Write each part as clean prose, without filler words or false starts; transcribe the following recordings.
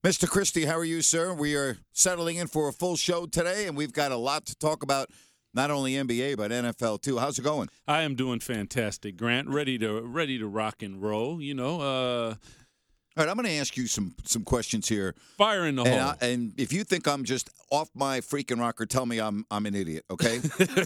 Mr. Christie, how are you, sir? We are settling in for a full show today, and we've got a lot to talk about, not only NBA, but NFL, too. How's it going? I am doing fantastic, Grant. Ready to rock and roll, All right, I'm going to ask you some questions here. Fire in the hole. And if you think I'm just off my freaking rocker, tell me I'm an idiot, okay?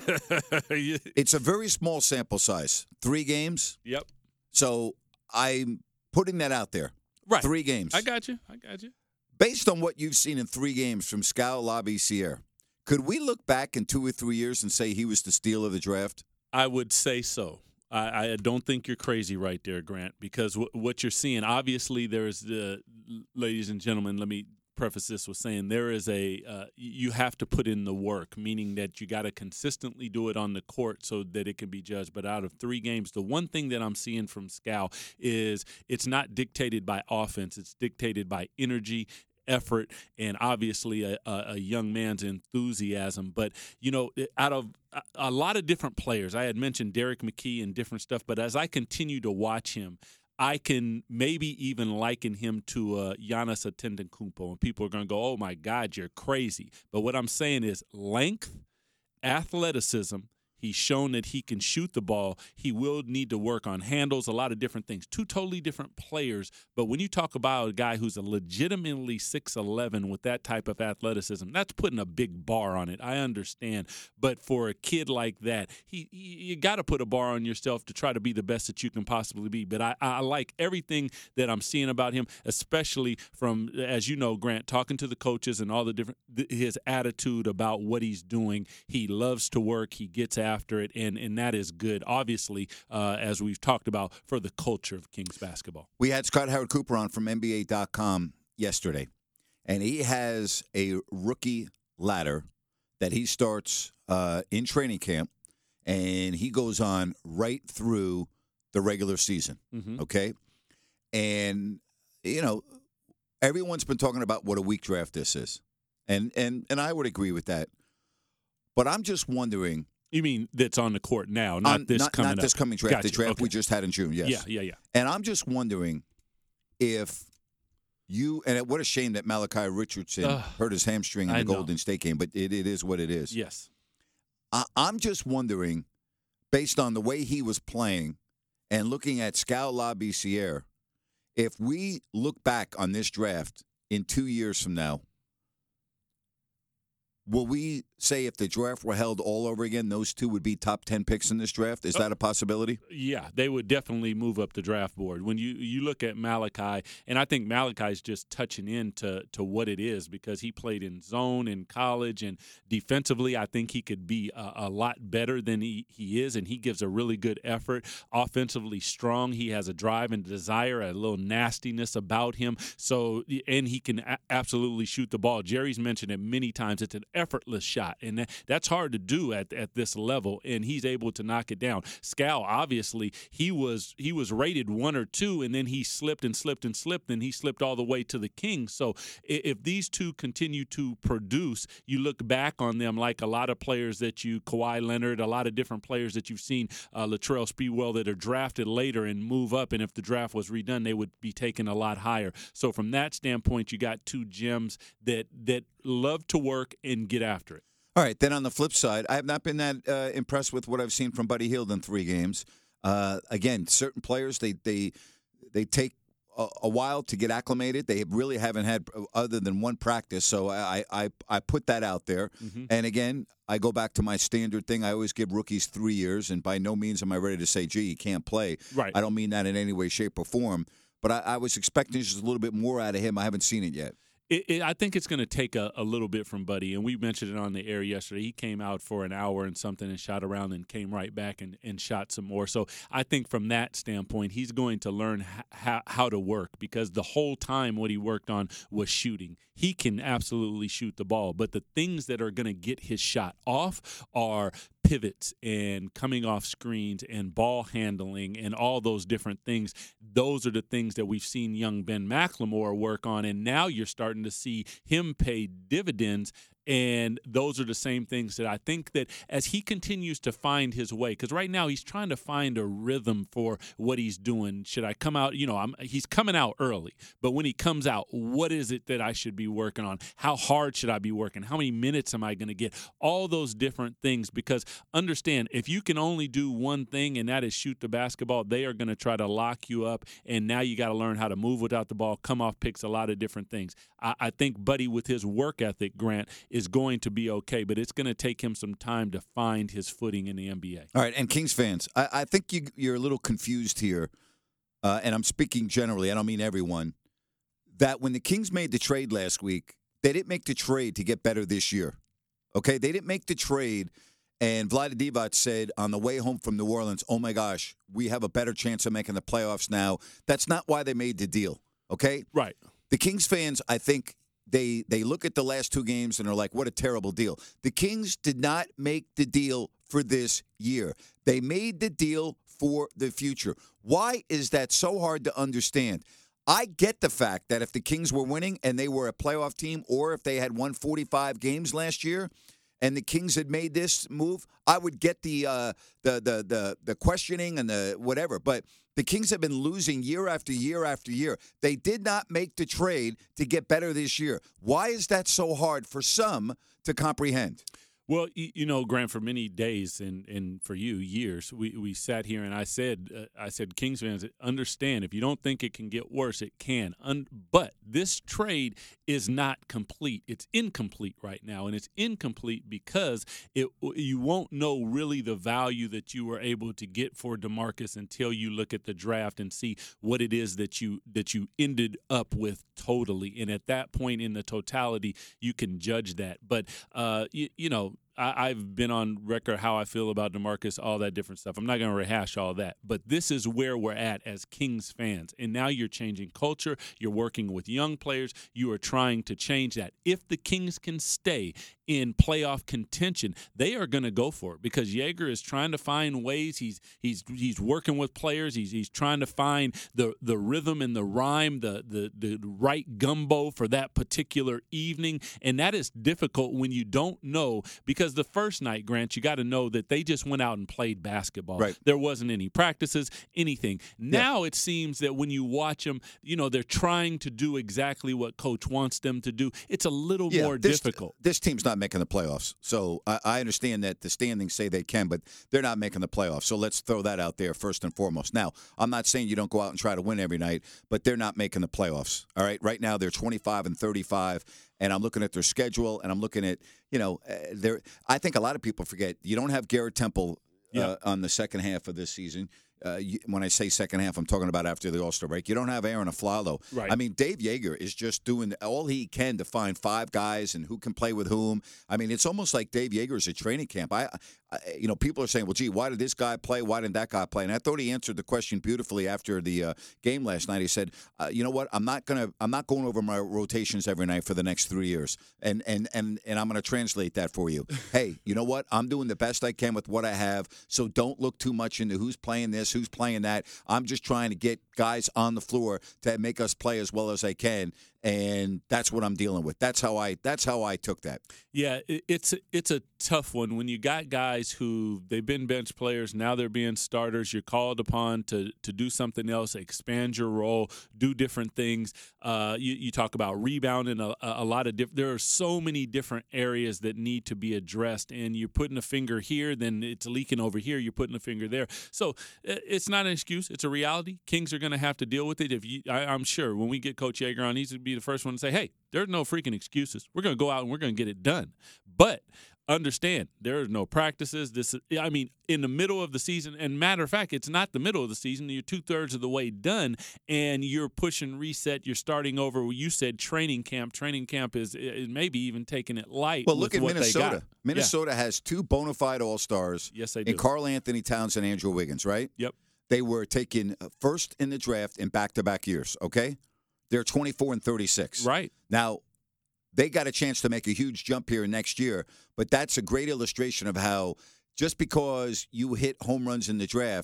It's a very small sample size. 3 games. Yep. So I'm putting that out there. Right. 3 games. I got you. Based on what you've seen in 3 games from Skal Labissière, could we look back in 2 or 3 years and say he was the steal of the draft? I would say so. I don't think you're crazy right there, Grant, because what you're seeing, obviously there's ladies and gentlemen, let me preface this with saying there is you have to put in the work, meaning that you got to consistently do it on the court so that it can be judged. But out of 3 games, the one thing that I'm seeing from Skal is it's not dictated by offense. It's dictated by energy, effort, and obviously a young man's enthusiasm. But, out of a lot of different players, I had mentioned Derek McKee and different stuff, but as I continue to watch him, I can maybe even liken him to Giannis Antetokounmpo, and people are going to go, oh, my God, you're crazy. But what I'm saying is length, athleticism. He's shown that he can shoot the ball. He will need to work on handles, a lot of different things. 2 totally different players. But when you talk about a guy who's a legitimately 6'11" with that type of athleticism, that's putting a big bar on it. I understand. But for a kid like that, you got to put a bar on yourself to try to be the best that you can possibly be. But I like everything that I'm seeing about him, especially from, as you know, Grant, talking to the coaches and all the different his attitude about what he's doing. He loves to work. He gets after it, and that is good, obviously, as we've talked about, for the culture of Kings basketball. We had Scott Howard Cooper on from NBA.com yesterday, and he has a rookie ladder that he starts in training camp, and he goes on right through the regular season, okay? And, everyone's been talking about what a weak draft this is, and I would agree with that. But I'm just wondering. You mean that's on the court now, not this coming draft, gotcha. The draft Okay. we just had in June, yes. Yeah. And I'm just wondering if what a shame that Malachi Richardson hurt his hamstring in the Golden State game, but it is what it is. Yes. I'm just wondering, based on the way he was playing and looking at Skal Labissière, if we look back on this draft in 2 years from now, will we say if the draft were held all over again, those 2 would be top 10 picks in this draft? Is that a possibility? Yeah, they would definitely move up the draft board. When you look at Malachi, and I think Malachi's just touching into what it is because he played in zone in college, and defensively I think he could be a lot better than he is, and he gives a really good effort. Offensively strong. He has a drive and desire, a little nastiness about him. So, and he can absolutely shoot the ball. Jerry's mentioned it many times. It's an effortless shot, and that's hard to do at this level, and he's able to knock it down. Skal, obviously, he was rated 1 or 2, and then he slipped, and he slipped all the way to the Kings. So if these 2 continue to produce, you look back on them like a lot of players Kawhi Leonard, a lot of different players that you've seen, Latrell Sprewell, that are drafted later and move up, and if the draft was redone, they would be taken a lot higher. So from that standpoint, you got 2 gems that love to work and get after it. All right. Then on the flip side, I have not been that impressed with what I've seen from Buddy Hield in 3 games. Again, certain players, they take a while to get acclimated. They really haven't had other than 1 practice. So I put that out there. Mm-hmm. And again, I go back to my standard thing. I always give rookies 3 years, and by no means am I ready to say, gee, you can't play. Right. I don't mean that in any way, shape, or form. But I was expecting just a little bit more out of him. I haven't seen it yet. I think it's going to take a little bit from Buddy, and we mentioned it on the air yesterday. He came out for an hour and something and shot around and came right back and shot some more. So I think from that standpoint, he's going to learn how to work, because the whole time what he worked on was shooting. He can absolutely shoot the ball, but the things that are going to get his shot off are pivots and coming off screens and ball handling and all those different things. Those are the things that we've seen young Ben McLemore work on, and now you're starting to see him pay dividends And those are the same things that I think that as he continues to find his way, because right now he's trying to find a rhythm for what he's doing. Should I come out? He's coming out early, but when he comes out, what is it that I should be working on? How hard should I be working? How many minutes am I going to get? All those different things, because understand, if you can only do one thing and that is shoot the basketball, they are going to try to lock you up, and now you got to learn how to move without the ball, come off picks, a lot of different things. I think Buddy, with his work ethic, Grant, is going to be okay, but it's going to take him some time to find his footing in the NBA. All right, and Kings fans, I think you're a little confused here, and I'm speaking generally. I don't mean everyone. That when the Kings made the trade last week, they didn't make the trade to get better this year. Okay, they didn't make the trade, and Vlade Divac said on the way home from New Orleans, "Oh my gosh, we have a better chance of making the playoffs now." That's not why they made the deal. Okay, right. The Kings fans, I think. They look at the last two games and are like, what a terrible deal. The Kings did not make the deal for this year. They made the deal for the future. Why is that so hard to understand? I get the fact that if the Kings were winning and they were a playoff team, or if they had won 45 games last year and the Kings had made this move, I would get the questioning and the whatever. But the Kings have been losing year after year after year. They did not make the trade to get better this year. Why is that so hard for some to comprehend? Well, Grant, for many days and for you, years, we sat here and I said, Kings fans, understand, if you don't think it can get worse, it can. But this trade is not complete. It's incomplete right now, and it's incomplete because you won't know really the value that you were able to get for DeMarcus until you look at the draft and see what it is that you ended up with totally. And at that point in the totality, you can judge that. But, I've been on record how I feel about DeMarcus, all that different stuff. I'm not going to rehash all that. But this is where we're at as Kings fans. And now you're changing culture. You're working with young players. You are trying to change that. If the Kings can stay in playoff contention, they are going to go for it, because Joerger is trying to find ways. He's working with players. He's trying to find the rhythm and the rhyme, the right gumbo for that particular evening. And that is difficult when you don't know, because the first night, Grant, you got to know that they just went out and played basketball. Right. There wasn't any practices, anything. Now it seems that when you watch them, they're trying to do exactly what coach wants them to do. It's a little more difficult. This team's not making the playoffs. So I understand that the standings say they can, but they're not making the playoffs. So let's throw that out there first and foremost. Now, I'm not saying you don't go out and try to win every night, but they're not making the playoffs. All right. Right now they're 25-35. And I'm looking at their schedule, and I'm looking at, I think a lot of people forget you don't have Garrett Temple on the second half of this season. When I say second half, I'm talking about after the All-Star break. You don't have Aaron Aflalo. Right. I mean, Dave Joerger is just doing all he can to find five guys and who can play with whom. I mean, it's almost like Dave Joerger is a training camp. People are saying, well, gee, why did this guy play? Why didn't that guy play? And I thought he answered the question beautifully after the game last night. He said, you know what? I'm not going over my rotations every night for the next 3 years. And I'm going to translate that for you. Hey, you know what? I'm doing the best I can with what I have. So don't look too much into who's playing this, who's playing that. I'm just trying to get guys on the floor to make us play as well as I can. And that's what I'm dealing with. That's how I took that. Yeah, it's a tough one when you got guys who they've been bench players, now they're being starters. You're called upon to do something else, expand your role, do different things. You talk about rebounding a lot of different. There are so many different areas that need to be addressed, and you're putting a finger here, then it's leaking over here. You're putting a finger there. So it's not an excuse. It's a reality. Kings are going to have to deal with it. I'm sure when we get Coach Joerger on, he's going to be the first one to say, hey, there's no freaking excuses. We're going to go out and we're going to get it done. But understand, there are no practices. In the middle of the season, and matter of fact, it's not the middle of the season. You're 2/3 of the way done, and you're pushing reset. You're starting over. You said training camp. Training camp is maybe even taking it light. Well, look at Minnesota. Minnesota has two bona fide All-Stars. Yes, they do. And Karl Anthony Towns and Andrew Wiggins, right? Yep. They were taken first in the draft in back-to-back years, okay? They're 24-36. Right. Now, they got a chance to make a huge jump here next year, but that's a great illustration of how just because you hit home runs in the draft,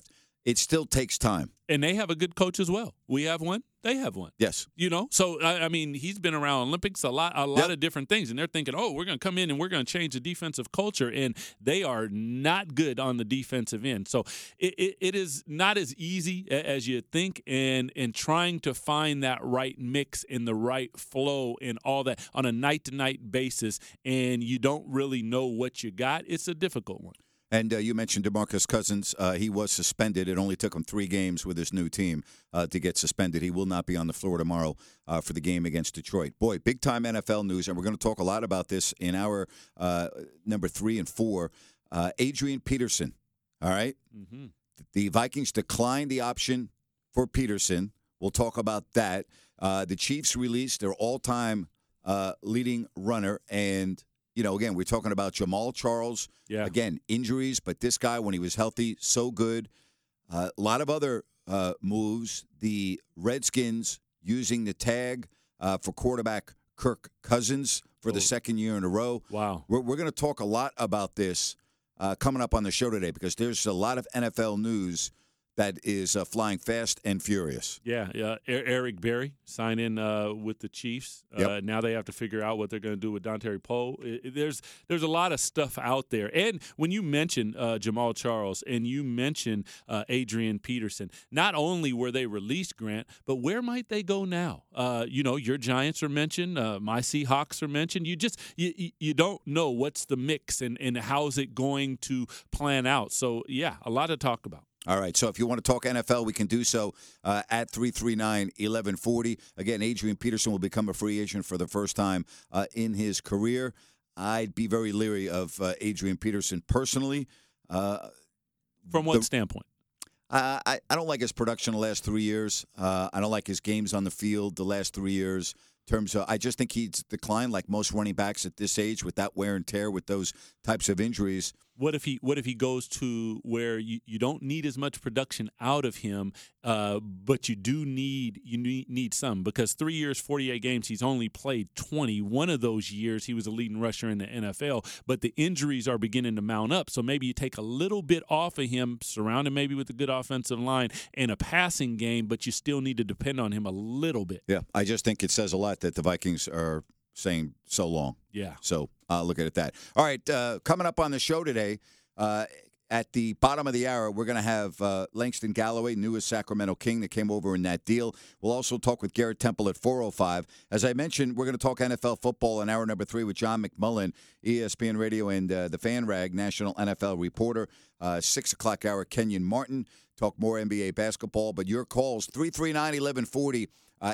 it still takes time. And they have a good coach as well. We have one. They have one. Yes. So I mean, he's been around Olympics, a lot of different things, and they're thinking, oh, we're going to come in and we're going to change the defensive culture, and they are not good on the defensive end. So it is not as easy as you think, and trying to find that right mix and the right flow and all that on a night-to-night basis, and you don't really know what you got. It's a difficult one. And you mentioned DeMarcus Cousins. He was suspended. It only took him 3 games with his new team to get suspended. He will not be on the floor tomorrow for the game against Detroit. Boy, big-time NFL news, and we're going to talk a lot about this in our number 3 and 4. Adrian Peterson, all right? Mm-hmm. The Vikings declined the option for Peterson. We'll talk about that. The Chiefs released their all-time leading runner, and again, we're talking about Jamal Charles. Yeah. Again, injuries, but this guy, when he was healthy, so good. A lot of other moves. The Redskins using the tag for quarterback Kirk Cousins for the second year in a row. Wow. We're going to talk a lot about this coming up on the show today because there's a lot of NFL news that is flying fast and furious. Yeah. Eric Berry signed in with the Chiefs. Yep. Now they have to figure out what they're going to do with Dontari Poe. There's a lot of stuff out there. And when you mention Jamal Charles and you mention Adrian Peterson, not only were they released, Grant, but where might they go now? Your Giants are mentioned. My Seahawks are mentioned. You don't know what's the mix and how's it going to plan out. So, yeah, a lot to talk about. All right, so if you want to talk NFL, we can do so at 339-1140. Again, Adrian Peterson will become a free agent for the first time in his career. I'd be very leery of Adrian Peterson personally. From what standpoint? I don't like his production the last 3 years. I don't like his games on the field the last 3 years. Terms of, I just think he's declined like most running backs at this age with that wear and tear with those types of injuries. What if he goes to where you don't need as much production out of him, but you need some, because 3 years, 48 games, he's only played 20. One of those years he was a leading rusher in the NFL, but the injuries are beginning to mount up. So maybe you take a little bit off of him, surround him maybe with a good offensive line and a passing game, but you still need to depend on him a little bit. Yeah, I just think it says a lot that the Vikings are saying so long. Yeah. So look at that. All right, coming up on the show today, at the bottom of the hour, we're going to have Langston Galloway, newest Sacramento King that came over in that deal. We'll also talk with Garrett Temple at 4:05. As I mentioned, we're going to talk NFL football in hour number 3 with John McMullen, ESPN Radio and the Fan Rag, national NFL reporter. 6 o'clock hour, Kenyon Martin. Talk more NBA basketball. But your calls, 339-1140,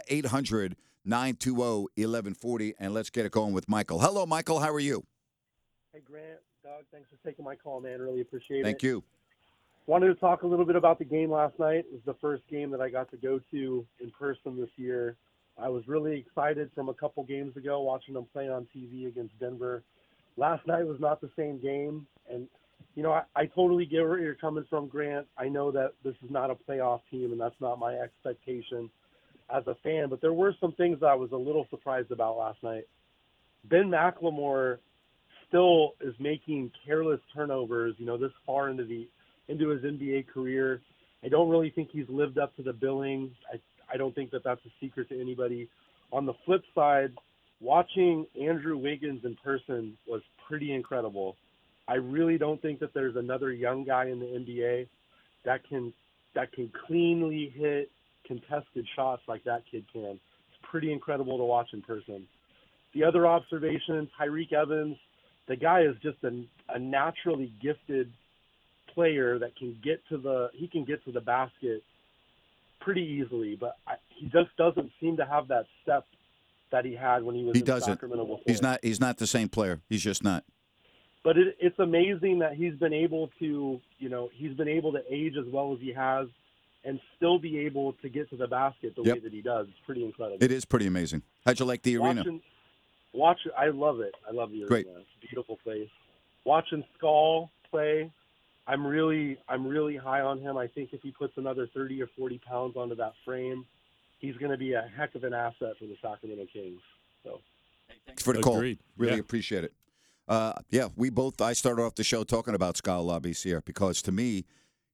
800-920-1140, and let's get it going with Michael. Hello, Michael. How are you? Hey, Grant, Doug, thanks for taking my call, man. Really appreciate it. Thank you. Wanted to talk a little bit about the game last night. It was the first game that I got to go to in person this year. I was really excited from a couple games ago watching them play on TV against Denver. Last night was not the same game, and I totally get where you're coming from, Grant. I know that this is not a playoff team, and that's not my expectation as a fan, but there were some things that I was a little surprised about last night. Ben McLemore still is making careless turnovers, this far into his NBA career. I don't really think he's lived up to the billing. I don't think that that's a secret to anybody. On the flip side, watching Andrew Wiggins in person was pretty incredible. I really don't think that there's another young guy in the NBA that can cleanly hit contested shots like that kid can. It's pretty incredible to watch in person. The other observation, Tyreek Evans, the guy is just a naturally gifted player that can get to the basket pretty easily, but he just doesn't seem to have that step that he had when he was in Sacramento before. He's not the same player. He's just not. But it's amazing that he's been able to age as well as he has and still be able to get to the basket the way that he does. It's pretty incredible. It is pretty amazing. How'd you like the arena? I love it. I love the arena. Great. It's a beautiful place. Watching Skull play, I'm really high on him. I think if he puts another 30 or 40 pounds onto that frame, he's going to be a heck of an asset for the Sacramento Kings. So, thanks for the call. Agreed. Really appreciate it. I started off the show talking about Skal Labissière because to me,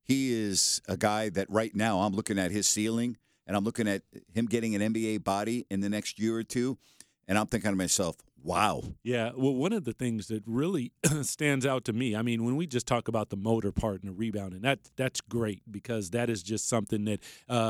he is a guy that right now I'm looking at his ceiling, and I'm looking at him getting an NBA body in the next year or two, and I'm thinking to myself, wow. Yeah, well, one of the things that really stands out to me, I mean, when we just talk about the motor part and the rebounding, that's great because that is just something that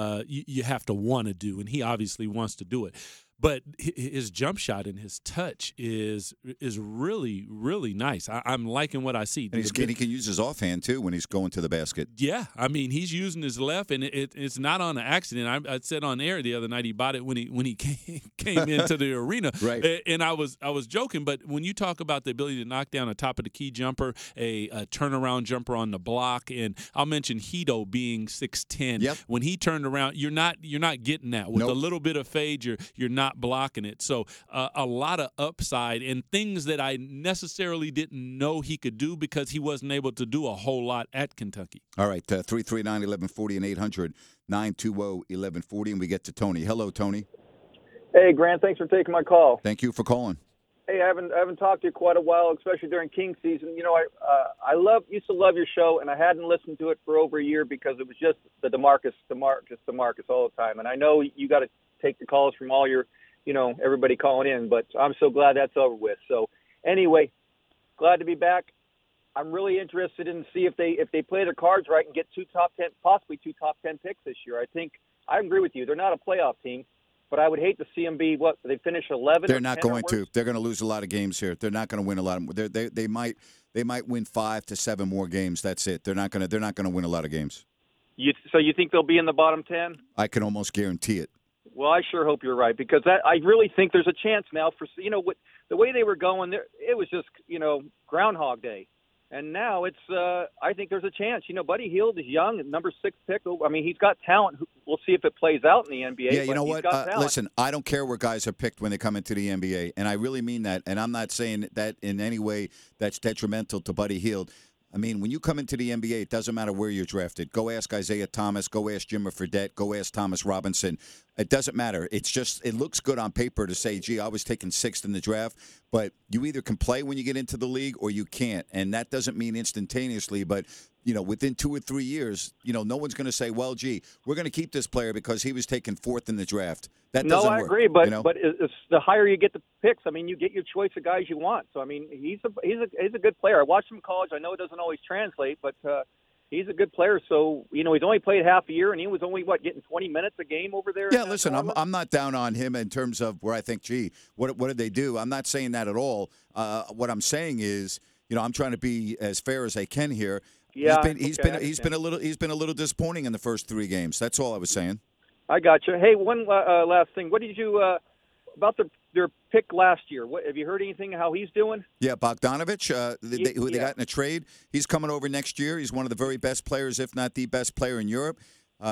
you have to want to do, and he obviously wants to do it. But his jump shot and his touch is really, really nice. I'm liking what I see. And he can use his offhand, too, when he's going to the basket. Yeah, I mean, he's using his left, and it's not on an accident. I said on air the other night he bought it when he came into the arena. Right. And I was joking, but when you talk about the ability to knock down a top of the key jumper, a turnaround jumper on the block, and I'll mention Hito being 6'10". Yep. When he turned around, you're not getting that. With Nope. a little bit of fade, you're not blocking it. So a lot of upside and things that I necessarily didn't know he could do because he wasn't able to do a whole lot at Kentucky. All right, 339-1140 and 800-920-1140, and we get to Tony. Hello, Tony. Hey, Grant. Thanks for taking my call. Thank you for calling. Hey, I haven't talked to you quite a while, especially during King season. You know, I used to love your show, and I hadn't listened to it for over a year because it was just the DeMarcus all the time. And I know you got to take the calls from all your, everybody calling in, but I'm so glad that's over with. So anyway, glad to be back. I'm really interested in see if they play their cards right and get possibly two top 10 picks this year. I agree with you. They're not a playoff team. But I would hate to see them be they finish 11. They're not going to. They're going to lose a lot of games here. They're not going to win a lot of. They might win 5 to 7 more games. That's it. They're not going to win a lot of games. So you think they'll be in the bottom 10? I can almost guarantee it. Well, I sure hope you're right because I really think there's a chance now for the way they were going. It was just Groundhog Day. And now it's, I think there's a chance. Buddy Hield is young, number 6 pick. I mean, he's got talent. We'll see if it plays out in the NBA. Yeah, you know what? Listen, I don't care where guys are picked when they come into the NBA, and I really mean that. And I'm not saying that in any way that's detrimental to Buddy Hield. I mean, when you come into the NBA, it doesn't matter where you're drafted. Go ask Isaiah Thomas. Go ask Jimmer Fredette. Go ask Thomas Robinson. It doesn't matter. It's just it looks good on paper to say, gee, I was taken 6th in the draft. But you either can play when you get into the league or you can't. And that doesn't mean instantaneously. But, within 2 or 3 years, no one's going to say, well, gee, we're going to keep this player because he was taken 4th in the draft. That doesn't work. No, I agree. But it's the higher you get the picks, I mean, you get your choice of guys you want. So, I mean, he's a good player. I watched him in college. I know it doesn't always translate, but he's a good player. So, he's only played half a year, and he was only, getting 20 minutes a game over there? Yeah, listen, I'm not down on him in terms of where I think, gee, what did they do? I'm not saying that at all. What I'm saying is, I'm trying to be as fair as I can here. Yeah, he's been a little disappointing in the first 3 games. That's all I was saying. I got you. Hey, one last thing. What did you about their pick last year? Have you heard anything how he's doing? Yeah, Bogdanovich, who they got in a trade. He's coming over next year. He's one of the very best players, if not the best player in Europe.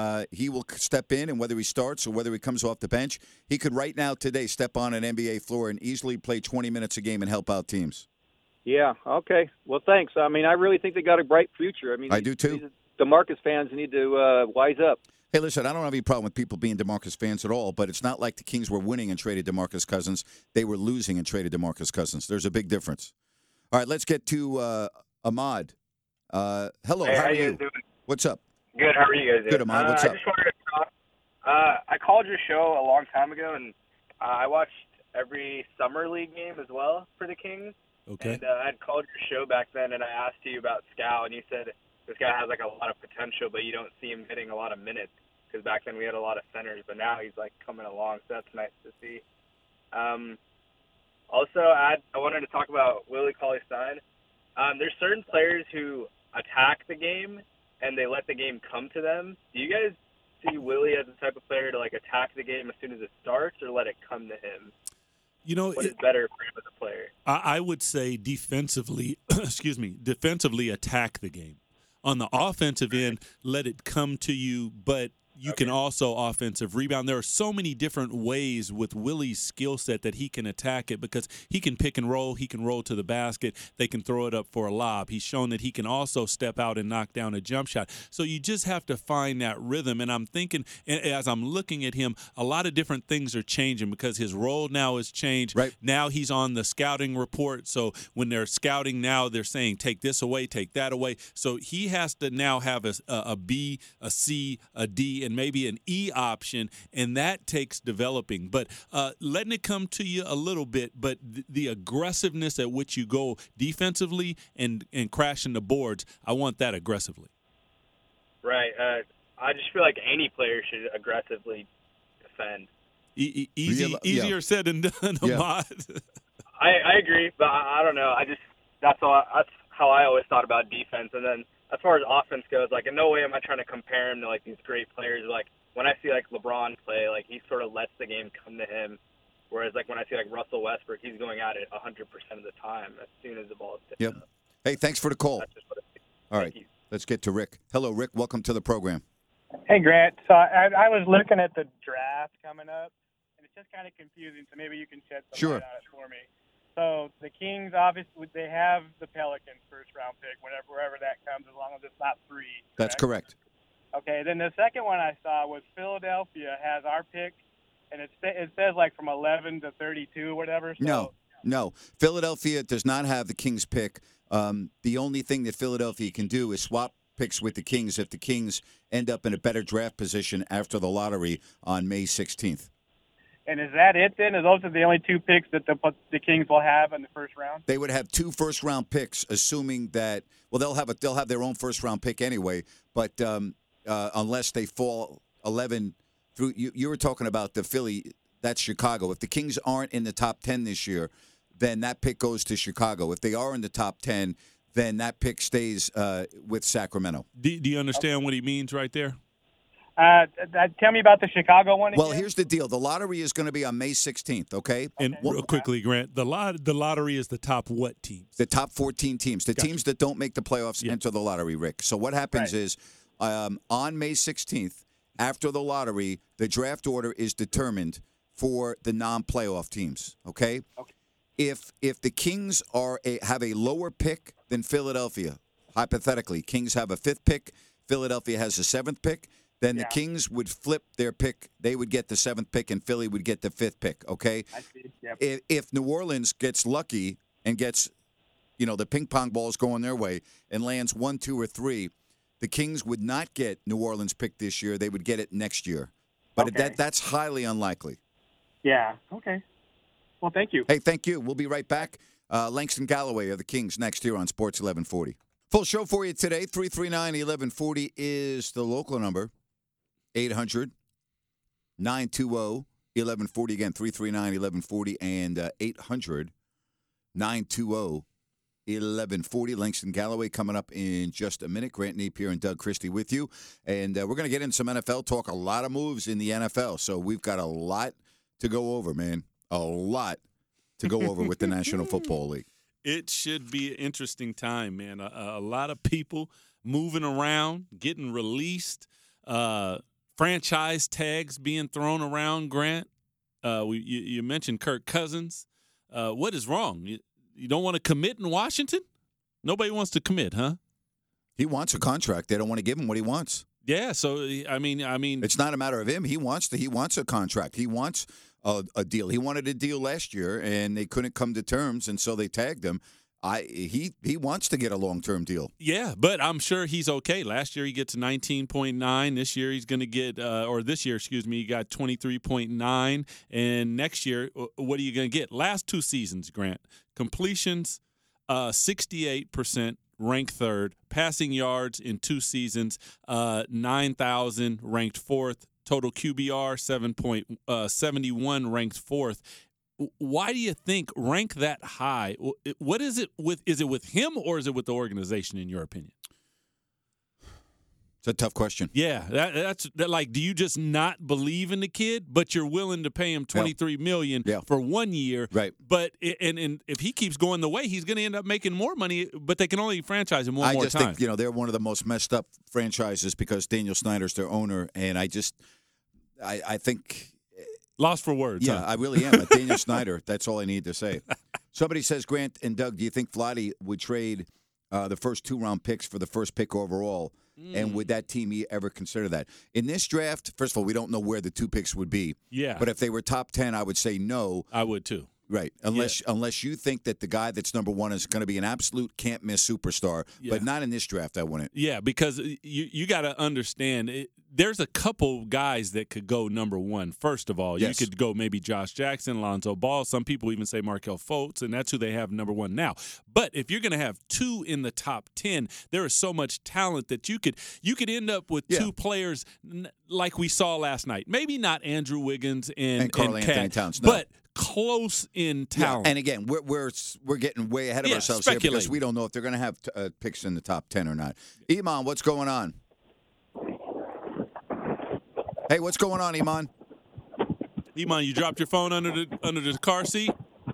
He will step in, and whether he starts or whether he comes off the bench, he could right now today step on an NBA floor and easily play 20 minutes a game and help out teams. Yeah, okay. Well, thanks. I mean, I really think they got a bright future. I mean, I do too. These DeMarcus fans need to wise up. Hey, listen, I don't have any problem with people being DeMarcus fans at all, but it's not like the Kings were winning and traded DeMarcus Cousins. They were losing and traded DeMarcus Cousins. There's a big difference. All right, let's get to Ahmad. Hello, hey, how are you you? guys doing? What's up? Good, how are you guys doing? Good, Ahmad. What's up? I just wanted to talk. I called your show a long time ago, and I watched every Summer League game as well for the Kings. Okay. And I'd called your show back then, and I asked you about Scal, and you said this guy has a lot of potential, but you don't see him getting a lot of minutes because back then we had a lot of centers, but now he's coming along, so that's nice to see. Also, I wanted to talk about Willie Cauley-Stein. There's certain players who attack the game and they let the game come to them. Do you guys see Willie as the type of player to attack the game as soon as it starts, or let it come to him? What is better for him as a player? I would say defensively, defensively attack the game. On the offensive end, let it come to you, but you can also offensive rebound. There are so many different ways with Willie's skill set that he can attack it because he can pick and roll. He can roll to the basket. They can throw it up for a lob. He's shown that he can also step out and knock down a jump shot. So you just have to find that rhythm. And I'm thinking, as I'm looking at him, a lot of different things are changing because his role now has changed. Right. Now he's on the scouting report. So when they're scouting now, they're saying, take this away, take that away. So he has to now have a B, a C, a D, and maybe an E option, and that takes developing. But letting it come to you a little bit, but the aggressiveness at which you go defensively and crashing the boards, I want that aggressively. Right. I just feel like any player should aggressively defend. Easier said than done, Ahmad. I agree, but I don't know. That's how I always thought about defense. And then as far as offense goes, like in no way am I trying to compare him to like these great players. Like when I see like LeBron play, like he sort of lets the game come to him. Whereas like when I see like Russell Westbrook, he's going at it 100% of the time as soon as the ball is tipped up. Hey, thanks for the call. That's just what it is. All Thank right, you. let's get to Rick. Hello, Rick. Welcome to the program. Hey, Grant. So I was looking at the draft coming up, and it's just kind of confusing, so maybe you can shed some light on it for me. So the Kings, obviously, they have the Pelicans first-round pick, wherever that comes, as long as it's not 3. Correct? That's correct. Okay, then the second one I saw was Philadelphia has our pick, and it says like from 11 to 32 or whatever. So, No. Philadelphia does not have the Kings pick. The only thing that Philadelphia can do is swap picks with the Kings if the Kings end up in a better draft position after the lottery on May 16th. And is that it then? Are those the only 2 picks that the Kings will have in the first round? They would have 2 first-round picks, assuming that they'll have their own first-round pick anyway. But unless they fall 11 through, you were talking about the Philly. That's Chicago. If the Kings aren't in the top 10 this year, then that pick goes to Chicago. If they are in the top 10, then that pick stays with Sacramento. Do you understand what he means right there? Tell me about the Chicago one again. Well, here's the deal. The lottery is going to be on May 16th, okay? And real quickly, Grant, the lottery is the top what teams? The top 14 teams. The Gotcha. teams that don't make the playoffs enter the lottery, Rick. So what happens is on May 16th, after the lottery, the draft order is determined for the non-playoff teams, okay? If the Kings have a lower pick than Philadelphia, hypothetically, Kings have a 5th pick, Philadelphia has a 7th pick, then the Kings would flip their pick. They would get the 7th pick, and Philly would get the 5th pick, okay? I see. Yep. If New Orleans gets lucky and gets, the ping pong balls going their way and lands 1, 2, or 3, the Kings would not get New Orleans' pick this year. They would get it next year. But that's highly unlikely. Yeah. Okay. Well, thank you. Hey, thank you. We'll be right back. Langston Galloway of the Kings next here on Sports 1140. Full show for you today. 339-1140 is the local number. 800-920-1140. Again, 339-1140 and 800-920-1140. Langston Galloway coming up in just a minute. Grant Napier and Doug Christie with you. And we're going to get in some NFL talk. A lot of moves in the NFL. So we've got a lot to go over, man. A lot to go over with the National Football League. It should be an interesting time, man. A lot of people moving around, getting released, franchise tags being thrown around, Grant. You mentioned Kirk Cousins. What is wrong? You don't want to commit in Washington? Nobody wants to commit, huh? He wants a contract. They don't want to give him what he wants. Yeah, so I mean, it's not a matter of him. He wants a contract. He wants a deal. He wanted a deal last year, and they couldn't come to terms, and so they tagged him. He wants to get a long-term deal. Yeah, but I'm sure he's okay. Last year he gets 19.9. This year he's going to get, he got 23.9. And next year, what are you going to get? Last 2 seasons, Grant, completions, 68%. Ranked 3rd, passing yards in 2 seasons, 9,000, ranked 4th, total QBR 7.71, ranked 4th. Why do you think rank that high? What is it with? Is it with him or is it with the organization? In your opinion, It's a tough question. Yeah, that's like, do you just not believe in the kid, but you're willing to pay him $23 million for 1 year? Right. But and if he keeps going the way, he's going to end up making more money. But they can only franchise him one more time. I just think they're one of the most messed up franchises because Daniel Snyder's their owner, and I think lost for words. Yeah, huh? I really am. Daniel Snyder. That's all I need to say. Somebody says, Grant and Doug, do you think Vlade would trade the first 2-round picks for the first pick overall? And would that team ever consider that? In this draft, first of all, we don't know where the 2 picks would be. Yeah. But if they were top 10, I would say no. I would too. Right. Unless you think that the guy that's number 1 is going to be an absolute can't-miss superstar. Yeah. But not in this draft, I wouldn't. Yeah, because you got to understand, there's a couple guys that could go number 1. First of all, you could go maybe Josh Jackson, Lonzo Ball. Some people even say Markelle Fultz, and that's who they have number 1 now. But if you're going to have 2 in the top 10, there is so much talent that you could end up with 2 players like we saw last night. Maybe not Andrew Wiggins and Karl-Anthony Towns, no. but close in talent. Yeah, and again, we're getting way ahead of ourselves here because we don't know if they're going to have picks in the top 10 or not. Iman, what's going on? Hey, what's going on, Iman? Iman, you dropped your phone under the car seat?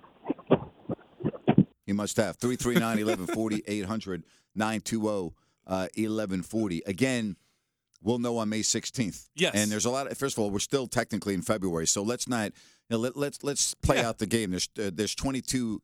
He must have. 339-1140, 800-920-1140. Again, we'll know on May 16th. Yes. And there's a lot of, first of all, we're still technically in February, so let's not let's play out the game. There's 22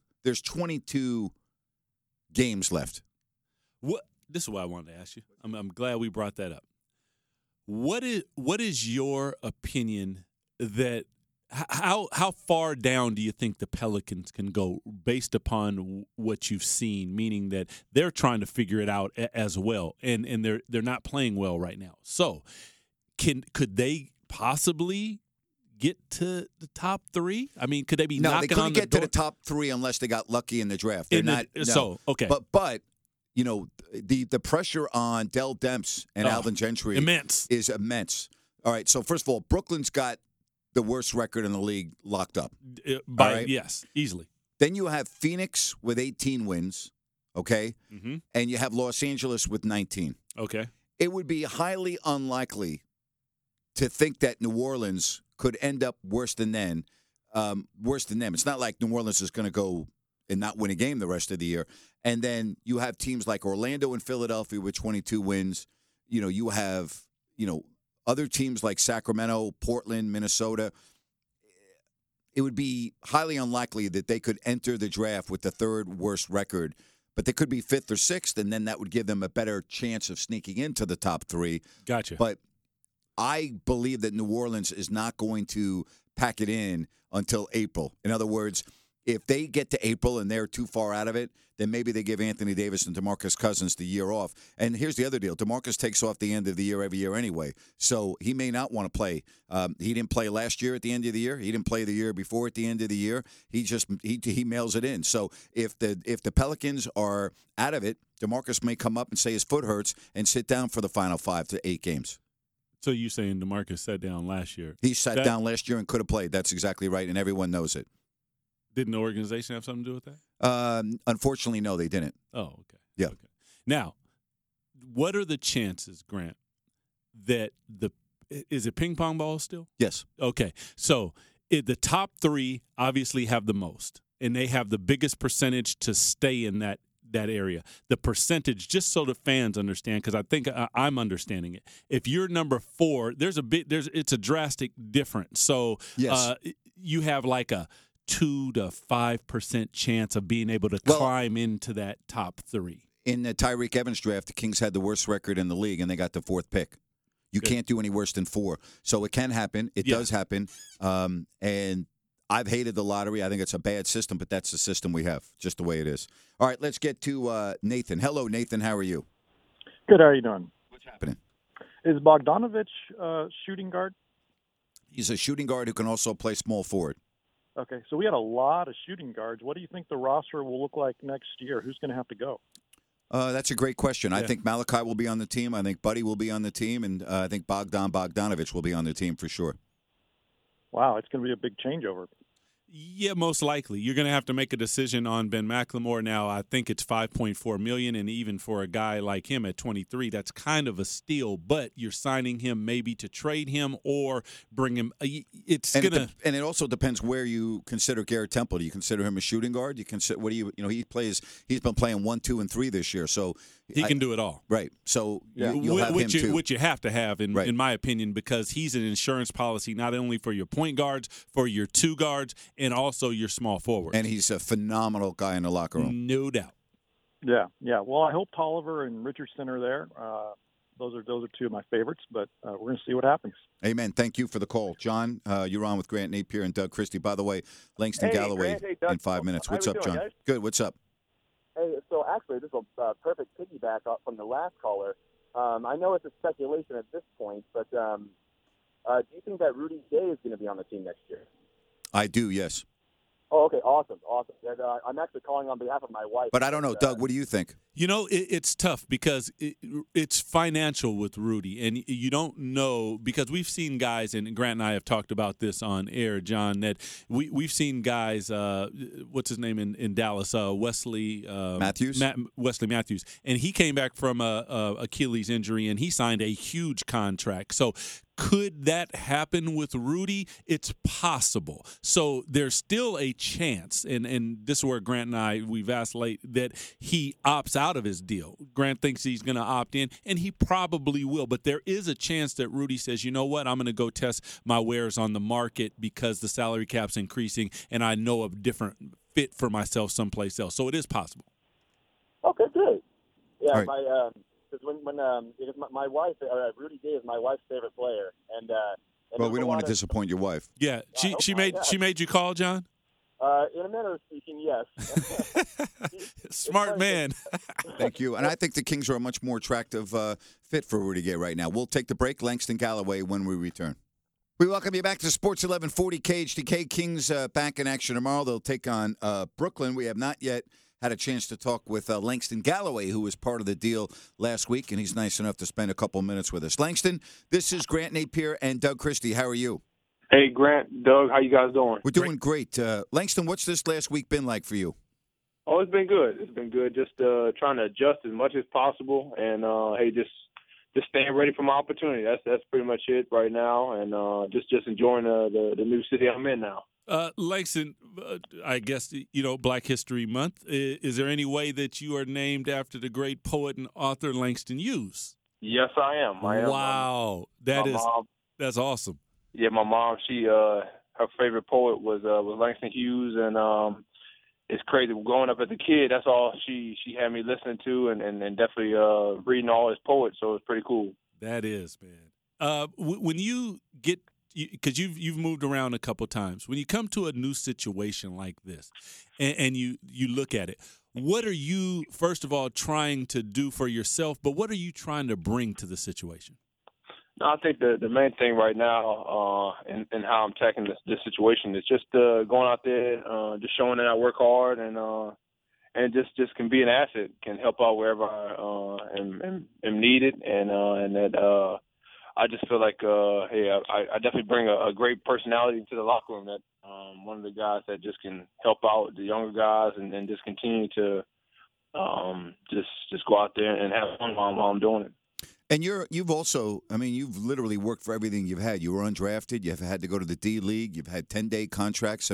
games left. This is what I wanted to ask you. I'm glad we brought that up. What is your opinion that how far down do you think the Pelicans can go based upon what you've seen? Meaning that they're trying to figure it out as well, and they're not playing well right now. So, could they possibly get to the top 3? I mean, could they be knocking on the door? No, they couldn't get to the top 3 unless they got lucky in the draft. They're not. So, okay. But the pressure on Dell Demps and Alvin Gentry is immense. All right, so first of all, Brooklyn's got the worst record in the league locked up. Yes, easily. Then you have Phoenix with 18 wins, okay? Mm-hmm. And you have Los Angeles with 19. Okay. It would be highly unlikely to think that New Orleans could end up worse than them. It's not like New Orleans is going to go and not win a game the rest of the year. And then you have teams like Orlando and Philadelphia with 22 wins. You have, other teams like Sacramento, Portland, Minnesota. It would be highly unlikely that they could enter the draft with the 3rd worst record, but they could be 5th or 6th, and then that would give them a better chance of sneaking into the top 3. Gotcha. But I believe that New Orleans is not going to pack it in until April. In other words, if they get to April and they're too far out of it, then maybe they give Anthony Davis and DeMarcus Cousins the year off. And here's the other deal. DeMarcus takes off the end of the year every year anyway, so he may not want to play. He didn't play last year at the end of the year. He didn't play the year before at the end of the year. He mails it in. So if the Pelicans are out of it, DeMarcus may come up and say his foot hurts and sit down for the final 5 to 8 games. So you saying DeMarcus sat down last year? He sat down last year and could have played. That's exactly right, and everyone knows it. Didn't the organization have something to do with that? Unfortunately, no, they didn't. Oh, okay. Yeah. Okay. Now, what are the chances, Grant, that is it ping pong ball still? Yes. Okay. So the top 3 obviously have the most, and they have the biggest percentage to stay in that area. The percentage, just so the fans understand, because I think I'm understanding it. If you're number 4, it's a drastic difference. So yes. You have like a 2 to 5% chance of being able to climb into that top 3. In the Tyreek Evans draft, the Kings had the worst record in the league, and they got the 4th pick. You can't do any worse than 4. So it can happen. It does happen. And I've hated the lottery. I think it's a bad system, but that's the system we have, just the way it is. All right, let's get to Nathan. Hello, Nathan. How are you? Good. How are you doing? What's happening? Is Bogdanovich shooting guard? He's a shooting guard who can also play small forward. Okay, so we had a lot of shooting guards. What do you think the roster will look like next year? Who's going to have to go? That's a great question. Yeah. I think Malachi will be on the team. I think Buddy will be on the team. And I think Bogdanovich will be on the team for sure. Wow, it's going to be a big changeover. Yeah, most likely. You're going to have to make a decision on Ben McLemore now. I think it's $5.4 million, and even for a guy like him at 23, that's kind of a steal. But you're signing him maybe to trade him or bring him. It's and gonna and it also depends where you consider Garrett Temple. Do you consider him a shooting guard? You consider what do you know? He's been playing 1, 2, and 3 this year, so he can do it all. Right. So you'll have him too. Which you have to have, in my opinion, because he's an insurance policy not only for your point guards, for your 2 guards, and also your small forwards. And he's a phenomenal guy in the locker room. No doubt. Yeah. Well, I hope Tolliver and Richardson are there. Those are 2 of my favorites, but we're going to see what happens. Amen. Thank you for the call. John, you're on with Grant Napier and Doug Christie. By the way, Langston Galloway Doug, in 5 minutes. What's up, John? Guys? Good. What's up? Hey, so actually, this is a perfect piggyback up from the last caller. I know it's a speculation at this point, but do you think that Rudy Gay is going to be on the team next year? I do, yes. Oh, okay, awesome. And, I'm actually calling on behalf of my wife. But I don't know, Doug. What do you think? You know, it's tough because it's financial with Rudy, and you don't know because we've seen guys, and Grant and I have talked about this on air, John, that we've seen guys. What's his name in Dallas? Wesley Matthews. Wesley Matthews, and he came back from a Achilles injury, and he signed a huge contract. So. Could that happen with Rudy? It's possible. So there's still a chance, and this is where Grant and I, we've asked late, that he opts out of his deal. Grant thinks he's going to opt in, and he probably will. But there is a chance that Rudy says, you know what, I'm going to go test my wares on the market because the salary cap's increasing, and I know a different fit for myself someplace else. So it is possible. Okay, good. Yeah, right. Because because my wife, Rudy Gay is my wife's favorite player, and well, we don't want to disappoint your wife. Yeah, she made you call, John. In a manner of speaking, yes. Smart man. Thank you. And I think the Kings are a much more attractive fit for Rudy Gay right now. We'll take the break. Langston Galloway when we return. We welcome you back to Sports 1140 KHTK. Kings back in action tomorrow. They'll take on Brooklyn. We have not yet had a chance to talk with Langston Galloway, who was part of the deal last week, and he's nice enough to spend a couple minutes with us. Langston, this is Grant Napier and Doug Christie. How are you? Hey, Grant, Doug, how you guys doing? We're doing great. Langston, what's this last week been like for you? Oh, it's been good. It's been good. Just trying to adjust as much as possible, and just staying ready for my opportunity. That's pretty much it right now, and just enjoying the new city I'm in now. Langston, I guess, Black History Month. Is there any way that you are named after the great poet and author Langston Hughes? Yes, I am. Wow. That's awesome. Yeah, my mom, her favorite poet was Langston Hughes, and it's crazy. Growing up as a kid, that's all she had me listening to, and definitely reading all his poets, so it's pretty cool. That is, man. When you get because you've moved around a couple times. When you come to a new situation like this, and you look at it, what are you first of all trying to do for yourself? But what are you trying to bring to the situation? No, I think the main thing right now, and how I'm tackling this situation is just going out there, just showing that I work hard, and just can be an asset, can help out wherever I am needed, and that. I just feel like, I definitely bring a great personality to the locker room. That one of the guys that just can help out the younger guys and just continue to just go out there and have fun while I'm doing it. And you've also, you've literally worked for everything you've had. You were undrafted. You've had to go to the D League. You've had 10-day contracts.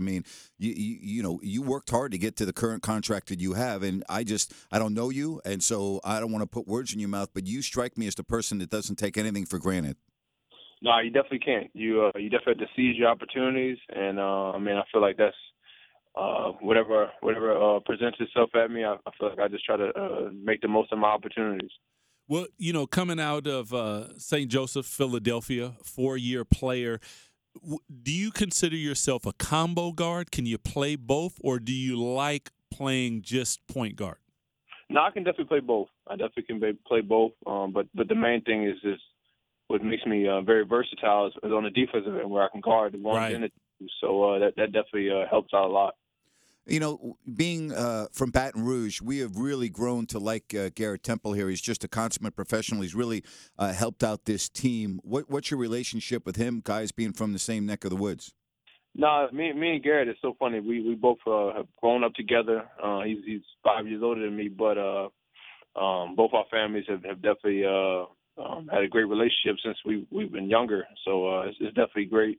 You worked hard to get to the current contract that you have. And I don't know you, and so I don't want to put words in your mouth. But you strike me as the person that doesn't take anything for granted. No, you definitely can't. You definitely have to seize your opportunities, and I feel like that's whatever presents itself at me. I feel like I just try to make the most of my opportunities. Well, coming out of St. Joseph, Philadelphia, 4-year player, do you consider yourself a combo guard? Can you play both, or do you like playing just point guard? No, I can definitely play both. I definitely can play both. But the main thing is what makes me very versatile is on the defensive end where I can guard the one and the two. So that definitely helps out a lot. Being from Baton Rouge, we have really grown to like Garrett Temple here. He's just a consummate professional. He's really helped out this team. What's your relationship with him, guys being from the same neck of the woods? No, me and Garrett, it's so funny. We both have grown up together. He's 5 years older than me, but both our families have definitely had a great relationship since we've been younger. So it's definitely great.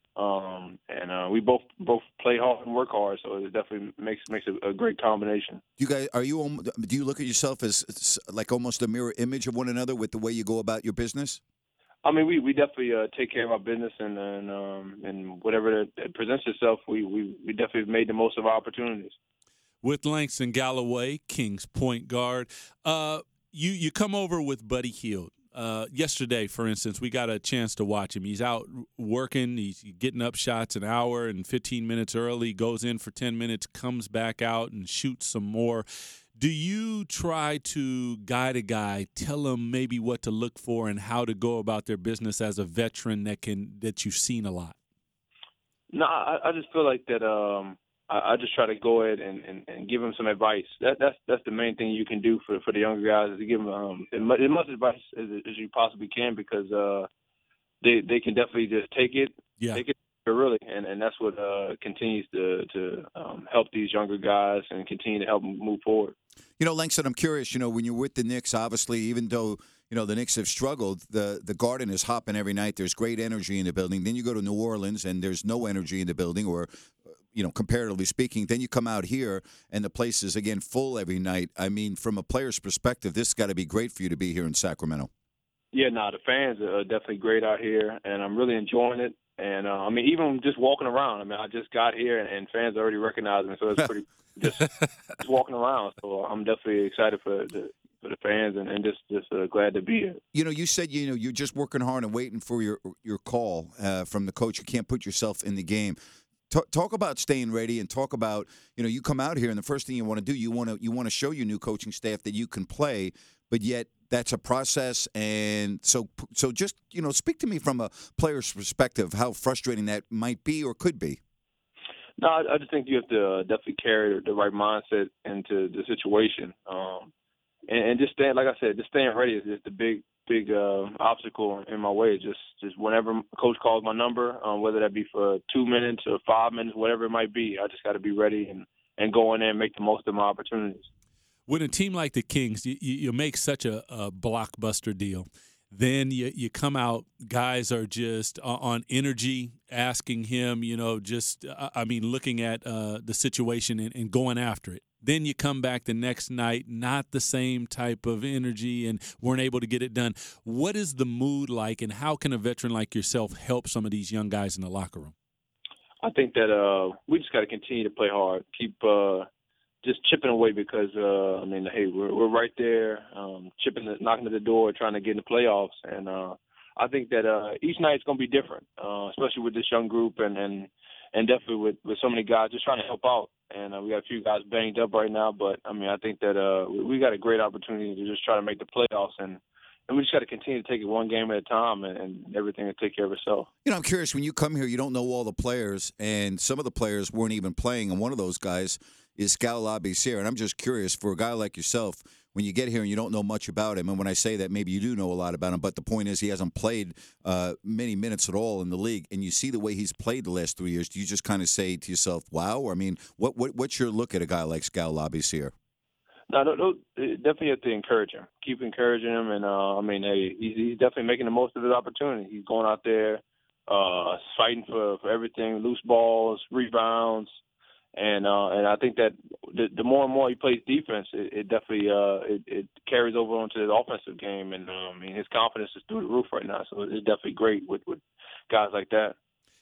And we both play hard and work hard, so it definitely makes a great combination. You guys, do you look at yourself as like almost a mirror image of one another with the way you go about your business? I mean, we definitely take care of our business, and whatever that presents itself, we definitely made the most of our opportunities. With Langston Galloway, Kings point guard, you come over with Buddy Hield. Yesterday, for instance, we got a chance to watch him. He's out working. He's getting up shots an hour and 15 minutes early, goes in for 10 minutes, comes back out and shoots some more. Do you try to guide a guy, tell him maybe what to look for and how to go about their business as a veteran that you've seen a lot? No, I just feel like that. I just try to go ahead and give them some advice. That's the main thing you can do for the younger guys, is to give them as much advice as you possibly can, because they can definitely just take it. Yeah. Take it really, and that's what continues to help these younger guys and continue to help them move forward. Langston, I'm curious, when you're with the Knicks, obviously, even though, the Knicks have struggled, the Garden is hopping every night. There's great energy in the building. Then you go to New Orleans, and there's no energy in the building, or, comparatively speaking. Then you come out here, and the place is, again, full every night. I mean, from a player's perspective, this has got to be great for you to be here in Sacramento. Yeah, the fans are definitely great out here, and I'm really enjoying it. And, even just walking around, I just got here, and fans already recognize me, so it's pretty just walking around. So I'm definitely excited for the fans, and just glad to be here. You said, you're just working hard and waiting for your call from the coach. You can't put yourself in the game. Talk about staying ready, and talk about, you come out here, and the first thing you want to do, you want to show your new coaching staff that you can play, but yet that's a process. And so just, speak to me from a player's perspective, how frustrating that might be or could be. No, I just think you have to definitely carry the right mindset into the situation. And just staying, like I said, just staying ready is just the big obstacle in my way. Just whenever coach calls my number, whether that be for 2 minutes or 5 minutes, whatever it might be, I just got to be ready and go in there and make the most of my opportunities. When a team like the Kings, you make such a blockbuster deal, then you come out, guys are just on energy, asking him, looking at the situation and going after it. Then you come back the next night, not the same type of energy, and weren't able to get it done. What is the mood like, and how can a veteran like yourself help some of these young guys in the locker room? I think that we just got to continue to play hard, keep just chipping away, because hey, we're right there, knocking at the door, trying to get in the playoffs, and I think that each night is going to be different, especially with this young group, and definitely with so many guys just trying to help out. And we got a few guys banged up right now, but I think that we got a great opportunity to just try to make the playoffs, and we just got to continue to take it one game at a time, and everything will take care of itself. I'm curious, when you come here, you don't know all the players, and some of the players weren't even playing, and one of those guys is Skal Labissière. And I'm just curious, for a guy like yourself, when you get here and you don't know much about him, and when I say that, maybe you do know a lot about him, but the point is he hasn't played many minutes at all in the league, and you see the way he's played the last 3 years, do you just kind of say to yourself, wow? I mean, what's your look at a guy like Skal Labissière? No, definitely have to encourage him. Keep encouraging him, and he's definitely making the most of his opportunity. He's going out there, fighting for everything, loose balls, rebounds, and I think that the more and more he plays defense, it definitely it carries over onto his offensive game, and his confidence is through the roof right now. So it's definitely great with guys like that.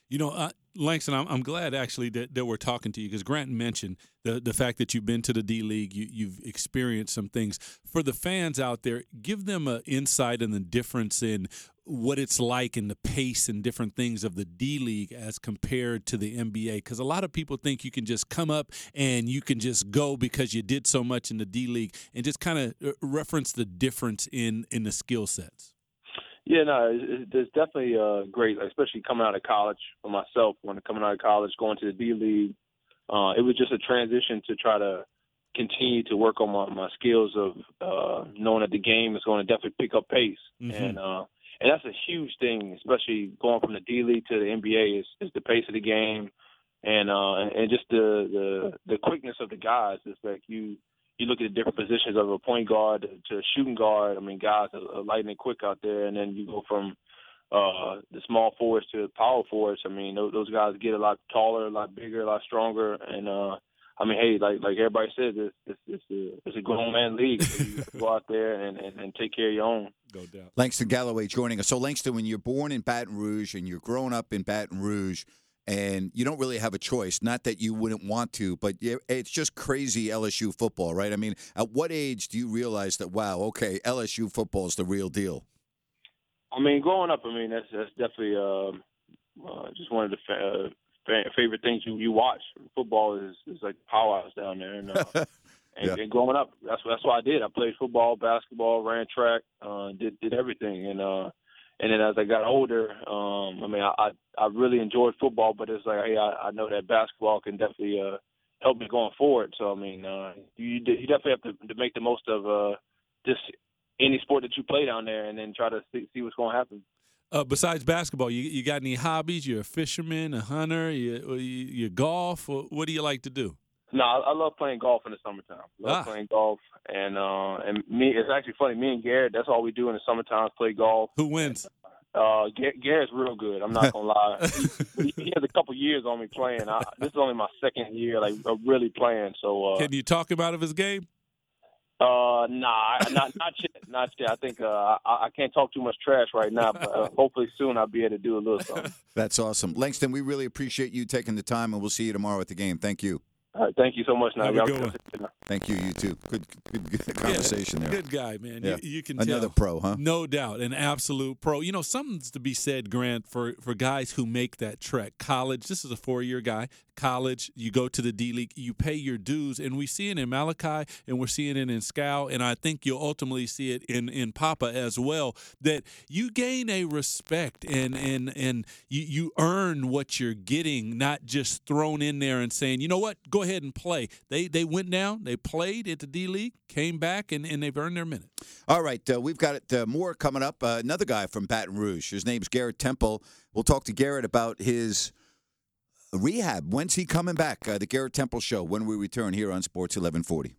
Langston, I'm glad actually that we're talking to you, because Grant mentioned the fact that you've been to the D-League, you've experienced some things. For the fans out there, give them an insight and the difference in what it's like in the pace and different things of the D-League as compared to the NBA, because a lot of people think you can just come up and you can just go because you did so much in the D-League, and just kind of reference the difference in the skill sets. Yeah, it's definitely great, especially coming out of college for myself. When coming out of college, going to the D-League, it was just a transition to try to continue to work on my skills of knowing that the game is going to definitely pick up pace. Mm-hmm. and that's a huge thing, especially going from the D League to the NBA. Is the pace of the game, and just the quickness of the guys. It's like you look at the different positions of a point guard to a shooting guard. I mean, guys are lightning quick out there, and then you go from the small forwards to power forwards. I mean, those guys get a lot taller, a lot bigger, a lot stronger, and I mean, hey, like everybody says, it's a grown man league. So you go out there and take care of your own. No doubt. Langston Galloway joining us. So, Langston, when you're born in Baton Rouge and you're growing up in Baton Rouge, and you don't really have a choice, not that you wouldn't want to, but it's just crazy LSU football, right? I mean, at what age do you realize that, wow, okay, LSU football is the real deal? I mean, growing up, I mean, that's definitely just one of the favorite things you watch. Football is like powerhouse down there, and and growing up, that's what I did. I played football, basketball, ran track, did everything, and then as I got older, I mean, I really enjoyed football, but it's like, hey, I know that basketball can definitely help me going forward. So I mean, you definitely have to make the most of just any sport that you play down there, and then try to see what's going to happen. Besides basketball, you got any hobbies? You're a fisherman, a hunter, you golf? Or what do you like to do? No, I love playing golf in the summertime. Love playing golf, and me. It's actually funny. Me and Garrett, that's all we do in the summertime is play golf. Who wins? Garrett's real good. I'm not gonna lie. He has a couple years on me playing. This is only my second year, like really playing. So can you talk him out of his game? Nah, not yet. Not yet. I think I can't talk too much trash right now, but hopefully soon I'll be able to do a little something. That's awesome. Langston, we really appreciate you taking the time, and we'll see you tomorrow at the game. Thank you. All right, thank you so much. Now, thank you. You too. Good conversation there. Good guy, man. Yeah. You can Another tell. pro, huh? No doubt, an absolute pro. You know, something's to be said, Grant, for guys who make that trek. College. This is a 4-year guy. College, you go to the D League, you pay your dues, and we see it in Malachi, and we're seeing it in Scal, and I think you'll ultimately see it in Papa as well. That you gain a respect, and you earn what you're getting, not just thrown in there and saying, you know what, go ahead and play. They went down, they played at the D League, came back, and they've earned their minute. All right, we've got more coming up. Another guy from Baton Rouge. His name's Garrett Temple. We'll talk to Garrett about his rehab. When's he coming back? The Garrett Temple Show when we return here on Sports 1140.